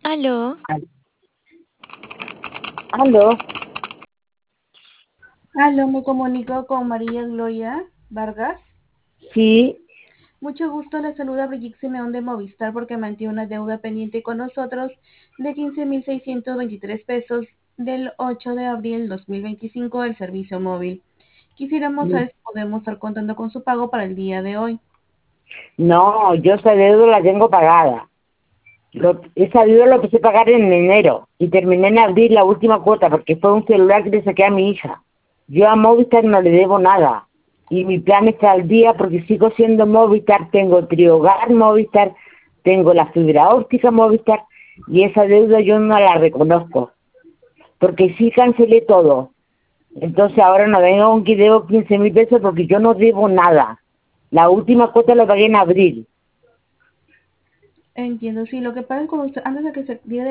Aló, Al- Aló, Aló, me comunico con María Gloria Vargas. sí, Mucho gusto, le saluda Brigitte Simeón de Movistar porque mantiene una deuda pendiente con nosotros de 15.623 pesos del 8 de abril 2025 del servicio móvil. Quisiéramos saber si podemos estar contando con su pago para el día de hoy. no, yo esa deuda la tengo pagada. Esa deuda lo empecé a pagar en enero y terminé en abril la última cuota porque fue un celular que le saqué a mi hija. Yo a Movistar no le debo nada y mi plan está al día porque sigo siendo Movistar, tengo Triogar Movistar, tengo la fibra óptica Movistar y esa deuda yo no la reconozco porque sí cancelé todo. Entonces ahora no vengo con que debo 15.000 pesos porque yo no debo nada. La última cuota la pagué en abril. Entiendo, sí, lo que pasa es que antes de que se día